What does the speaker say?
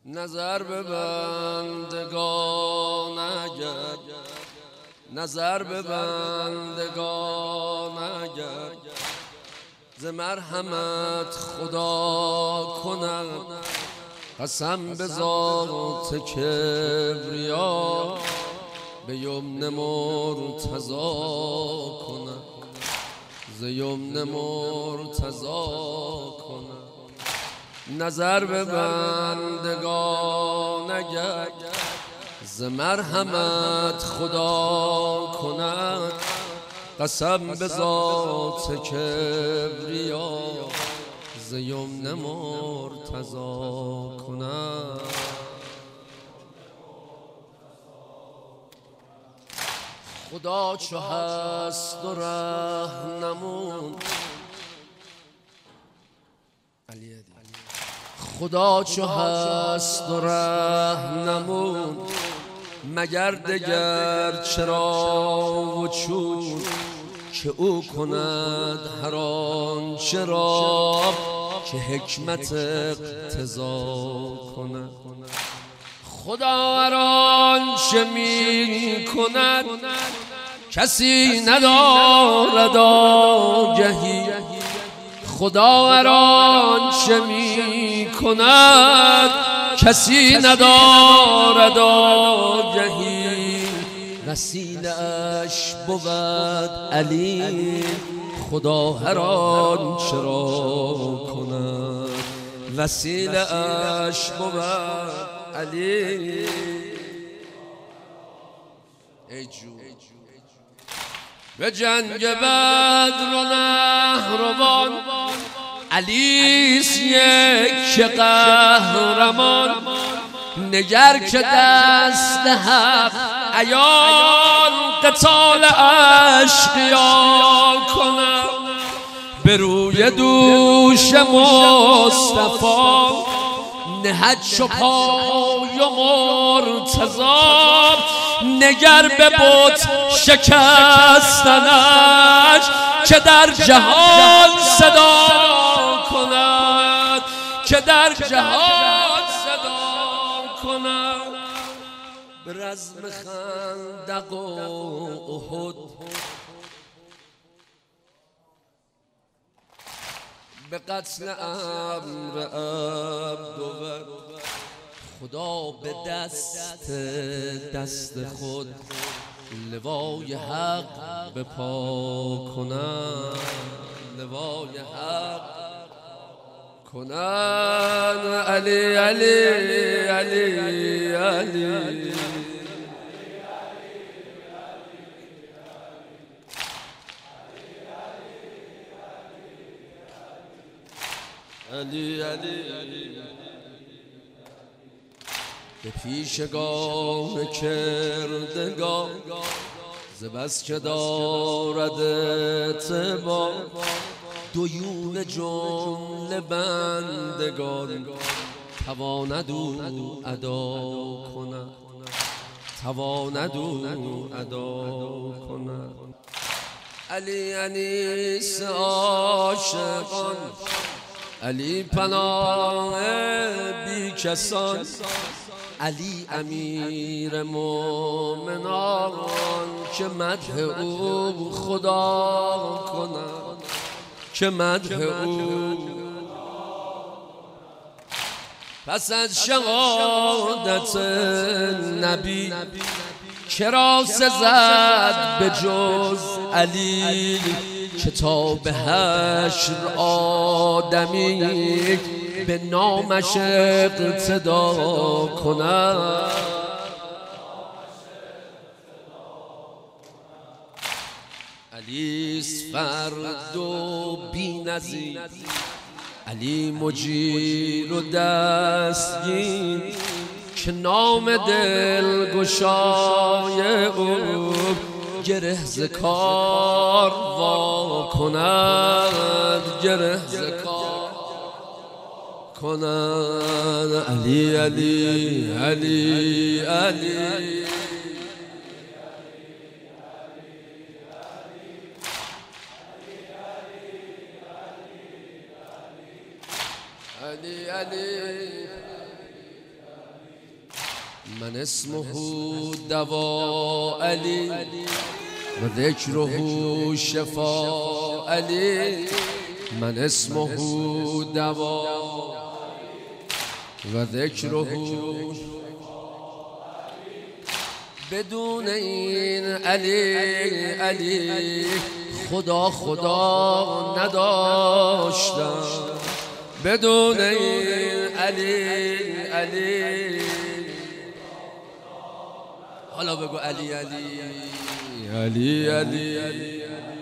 نظر به بندگان اگر نظر به بندگان اگر ز مرحمت خدا کند قسم به ذات کبریا به یمن مرتضی کند ز یمن مرتضی کند نظر به بندگان اگر ز مرحمت خدا کند قسم به ذات کبریا ز یمن مرتضی کند خدا چو هست و رهنمون خدا چو هست و رهنمون مگر دگر چرا و چون که او کند هر آنچه را که حکمت اقتضا کند خدا هر آنچه می کند کسی ندارد آگهی خدا هر آنچه می کند کسی ندارد آگهی وسیله اش بود علی خدا هر آنچه را کند وسیله اش بود علی ای جون به جنگ بدر و نهروان علیست یک قهرمان نگر که دست حق عیان قتال اشقیا کنم به روی دوش مصطفی نهد شو پای و مرتضی نگر به بت شکستنش که در جهان صدا کند که در جهان صدا کند به رزم خندق و احد به قتل عمرو عبدوبر خدا به دست خود لوای حق به پا کنند لوای حق کنند علی علی علی علی علی علی به پیشگاه کردگار ز بس که دارد اعتبار دویون جمله بندگان تواند او ادا کند تواند او ادا کند علی انیس عاشقان علی پناه بی کسان علی امیر مومنان که مدح او خدا کند که مدح او پس از شهادت نبی چرا سزد به جز علی کتاب حشر آدمی به نامش اقتدا کند علیست فرد و بی نظیر علی مجیر و دستگیر که نام دلگشای او گره ز کار وا کند گره ز کار کند علی علی علی علی علی علی من اسمه دوا علی و ذکره شفا علی. من اسمه دوا و ذکره بدون این علی خدا نداشتم. بدون این علی حالا بگو علی.